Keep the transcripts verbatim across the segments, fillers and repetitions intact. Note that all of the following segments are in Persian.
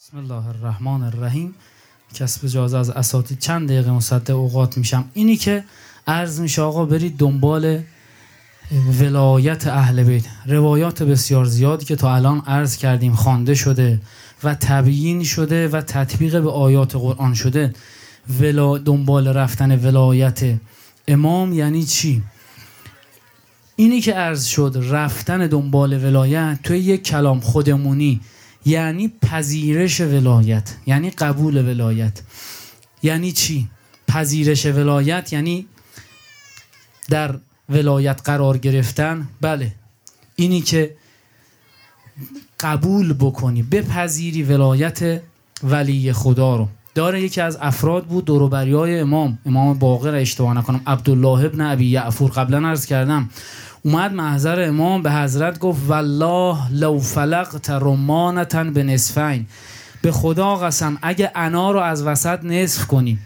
بسم الله الرحمن الرحیم. کسب اجازه از اساتید چند دقیقه مصدق اوقات میشم. اینی که عرض میشه آقا برید دنبال ولایت اهل بیت. روایات بسیار زیادی که تا الان عرض کردیم خوانده شده و تبیین شده و تطبیق به آیات قرآن شده. ولا دنبال رفتن ولایت امام یعنی چی؟ اینی که عرض شد رفتن دنبال ولایت توی یک کلام خودمونی یعنی پذیرش ولایت، یعنی قبول ولایت. یعنی چی؟ پذیرش ولایت یعنی در ولایت قرار گرفتن. بله، اینی که قبول بکنی، بپذیری ولایت ولی خدا رو. داره یکی از افراد بود دوروبریای امام امام باقر اشتباه نکنم، عبدالله ابن ابی یعفور، قبلا عرض کردم، اومد محضر امام به حضرت گفت والله لو فلقت رمانة بنصفین، به خدا قسم اگه انا رو از وسط نصف کنی،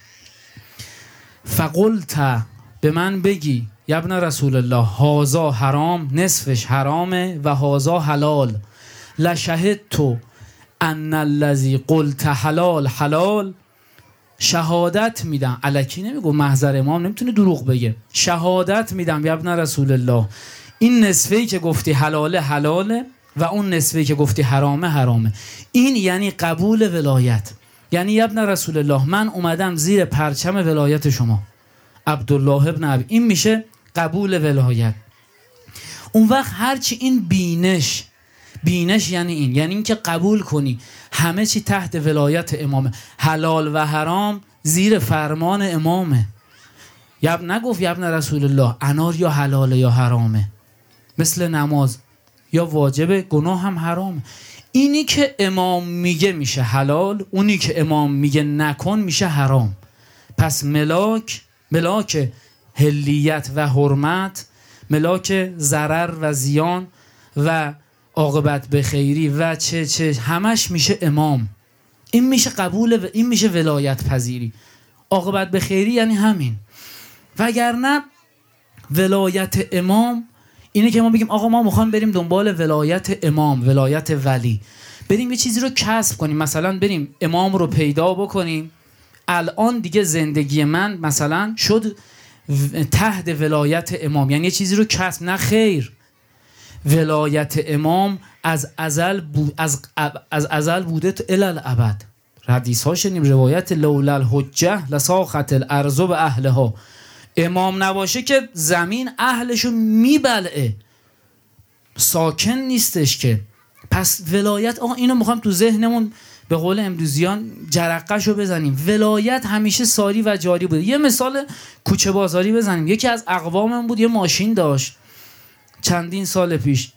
فقلت به من بگی یبن رسول الله هازا حرام، نصفش حرامه و هازا حلال، لشهدت ان الذی قلت حلال حلال، شهادت میدم. الکی نمیگو، محضر امام نمیتونه دروغ بگه. شهادت میدم یبن رسول الله این نصفی که گفتی حلاله حلاله و اون نصفی که گفتی حرامه حرامه. این یعنی قبول ولایت. یعنی یبن رسول الله من اومدم زیر پرچم ولایت شما، عبدالله ابن ابی. این میشه قبول ولایت. اون وقت هرچی این بینش بینش یعنی این یعنی این که قبول کنی همه چی تحت ولایت امامه، حلال و حرام زیر فرمان امامه. یب نگفت یبن رسول الله انار یا حلاله یا حرامه، مثل نماز یا واجبه گناه هم حرامه. اینی که امام میگه میشه حلال، اونی که امام میگه نکن میشه حرام. پس ملاک ملاک حلیت و حرمت، ملاک ضرر و زیان و عاقبت به خیری و چه چه همش میشه امام. این میشه قبول و این میشه ولایت پذیری. عاقبت به خیری یعنی همین. وگرنه ولایت امام اینه که ما بگیم آقا ما میخوام بریم دنبال ولایت امام، ولایت ولی، بریم یه چیزی رو کسب کنیم، مثلا بریم امام رو پیدا بکنیم. الان دیگه زندگی من مثلا شد تحت ولایت امام، یعنی یه چیزی رو کسب. نه خیر، ولایت امام از ازل بود، از از ازل بوده تا الالابد. حدیث ها شنیم، روایت لولا الحجه لساخت الارض به اهلها. امام نباشه که زمین اهلشو میبلعه، ساکن نیستش که. پس ولایت، آقا اینو میخوام تو ذهنمون به قول امروزیان جرقه‌شو بزنیم. ولایت همیشه ساری و جاری بوده. یه مثال کوچه بازاری بزنیم. یکی از اقوامم بود، یه ماشین داشت چندین سال پیش.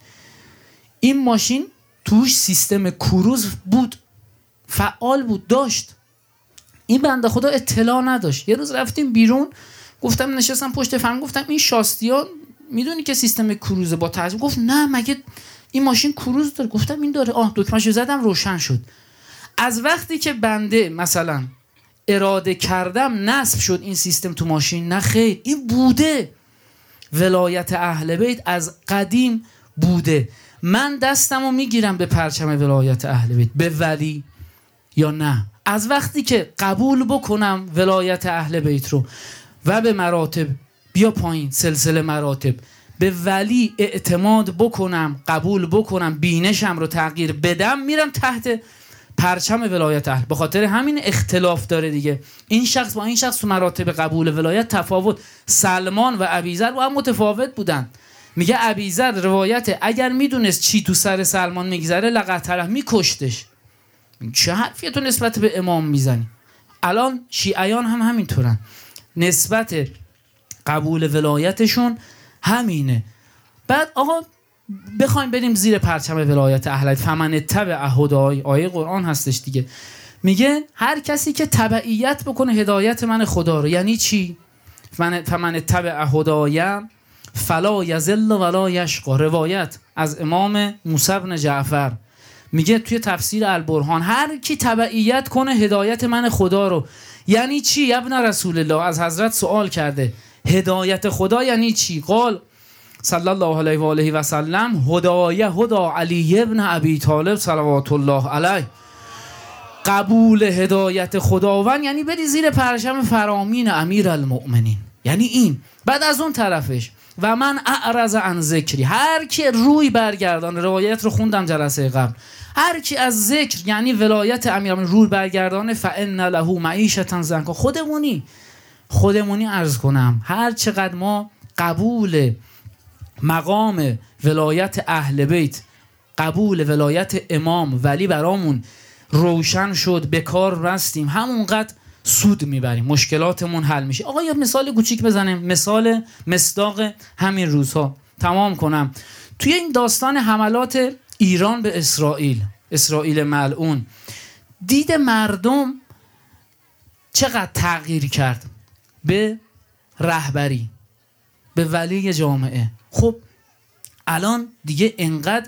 این ماشین توش سیستم کروز بود، فعال بود، داشت. این بنده خدا اطلاع نداشت. یه روز رفتیم بیرون، گفتم نشستم پشت فرمان، گفتم این شاستیان میدونی که سیستم کروز با تعظیم؟ گفت نه مگه این ماشین کروز داره؟ گفتم این داره. آه، دکمه‌شو زدم روشن شد. از وقتی که بنده مثلا اراده کردم نصب شد این سیستم تو ماشین؟ نه خیر، این بوده. ولایت اهل بیت از قدیم بوده. من دستمو میگیرم به پرچم ولایت اهل بیت، به ولی یا نه؟ از وقتی که قبول بکنم ولایت اهل بیت رو و به مراتب، بیا پایین سلسله مراتب، به ولی اعتماد بکنم، قبول بکنم، بینشم رو تغییر بدم، میرم تحت پرچم ولایت اهل. به خاطر همین اختلاف داره دیگه. این شخص با این شخص تو مراتب قبول ولایت تفاوت. سلمان و ابیذر با هم متفاوت بودن. میگه ابیذر روایت اگر میدونست چی تو سر سلمان میگذره لقطره میکشتش. چه حرفیه تو نسبت به امام میزنی؟ الان شیعیان هم همینطورن، نسبت قبول ولایتشون همینه. بعد آقا بخوایم بریم زیر پرچم ولایت اهل، فمن تبع هدای، آیه قرآن هستش دیگه، میگه هر کسی که تبعیت بکنه هدایت من خدا رو. یعنی چی؟ فمن تبع هدای فلا یضل ولا یشقی. روایت از امام موسی بن جعفر میگه توی تفسیر البرهان هر کی تبعیت کنه هدایت من خدا رو. یعنی چی؟ ابن رسول الله از حضرت سوال کرده هدایت خدا یعنی چی؟ قال صلی الله علیه و آله و سلم هدایه هدا علی ابن ابی طالب صلوات الله علیه. قبول هدایت خداوند یعنی بری زیر پرچم فرامین امیرالمؤمنین، یعنی این. بعد از اون طرفش و من اعرض عن ذکری، هر کی روی برگردان، روایت رو خوندم جلسه قبل، هر کی از ذکر یعنی ولایت امیرالمؤمنین روی برگردان، فان له معیشة ضنکا. خودمونی خودمونی عرض کنم هر چقدر ما قبول مقام ولایت اهل بیت، قبول ولایت امام ولی برامون روشن شد، به کار رستیم، همونقدر سود میبریم، مشکلاتمون حل میشه. آقا یه مثال کوچیک بزنیم، مثال مصداق همین روزها تمام کنم. توی این داستان حملات ایران به اسرائیل، اسرائیل ملعون، دید مردم چقدر تغییر کرد به رهبری، به ولی جامعه. خب الان دیگه انقدر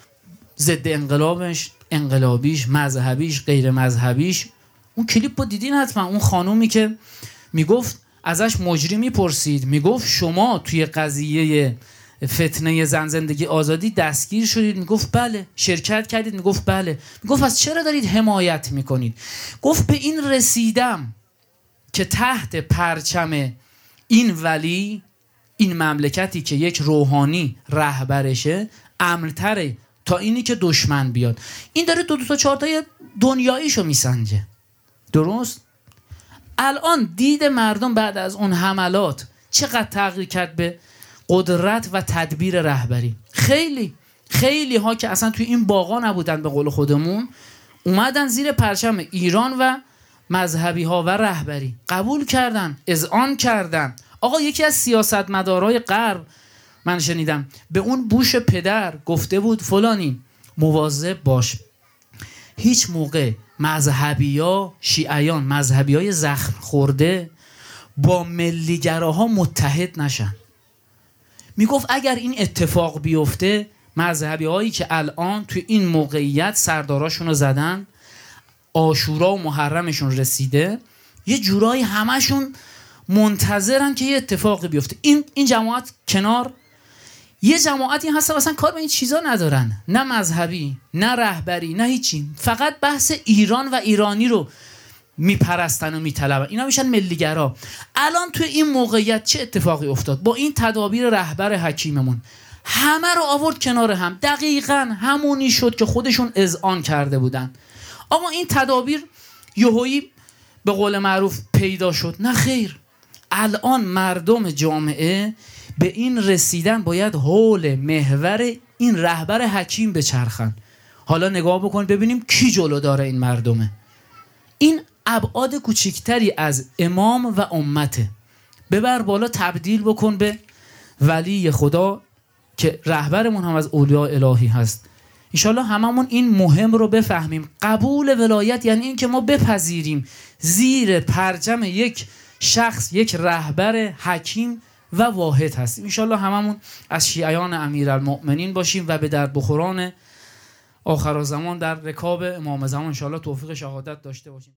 ضد انقلابش، انقلابیش، مذهبیش، غیر مذهبیش، اون کلیپ رو دیدین حتما، اون خانومی که میگفت ازش مجری میپرسید، میگفت شما توی قضیه فتنه زن زندگی آزادی دستگیر شدید؟ میگفت بله. شرکت کردید؟ میگفت بله. میگفت از چرا دارید حمایت میکنید؟ گفت به این رسیدم که تحت پرچم این ولی، این مملکتی که یک روحانی رهبرشه، امن‌تره تا اینی که دشمن بیاد. این داره دو دو تا چهار تای دنیاییشو میسنجه. درست؟ الان دید مردم بعد از اون حملات چقدر تغییر کرد به قدرت و تدبیر رهبری. خیلی خیلی ها که اصلا توی این باغا نبودن به قول خودمون، اومدن زیر پرچم ایران و مذهبی ها و رهبری، قبول کردن، اذعان کردن. آقا یکی از سیاستمدارای غرب من شنیدم به اون بوش پدر گفته بود فلانی مواظب باش، هیچ موقع مذهبیا، شیعیان، مذهبیای زخم خورده با ملیگراها متحد نشن. میگفت اگر این اتفاق بیفته، مذهبی هایی که الان توی این موقعیت سرداراشون رو زدن، عاشورا و محرمشون رسیده، یه جورایی همشون منتظرن که یه اتفاقی بیفته. این این جماعت کنار، یه جماعتی هست اصلا کار به این چیزا ندارن، نه مذهبی، نه رهبری، نه هیچی، فقط بحث ایران و ایرانی رو میپرستن و میطلبن. اینا میشن ملیگرا. الان توی این موقعیت چه اتفاقی افتاد؟ با این تدابیر رهبر حکیممون همه رو آورد کنار هم، دقیقاً همونی شد که خودشون اذعان کرده بودن. آقا این تدابیر یهویی به قول معروف پیدا شد؟ نه خیر. الان مردم جامعه به این رسیدن باید حول محور این رهبر حکیم بچرخن. حالا نگاه بکن ببینیم کی جلو داره این مردمه. این ابعاد کوچکتری از امام و امته. ببر بالا، تبدیل بکن به ولی خدا که رهبرمون هم از اولیاء الهی هست. انشالله هممون این مهم رو بفهمیم. قبول ولایت یعنی این که ما بپذیریم زیر پرچم یک شخص، یک رهبر حکیم و واحد هستیم. انشالله هممون از شیعیان امیرالمؤمنین باشیم و به درد بخوران آخرالزمان در رکاب امام زمان انشالله توفیق شهادت داشته باشیم.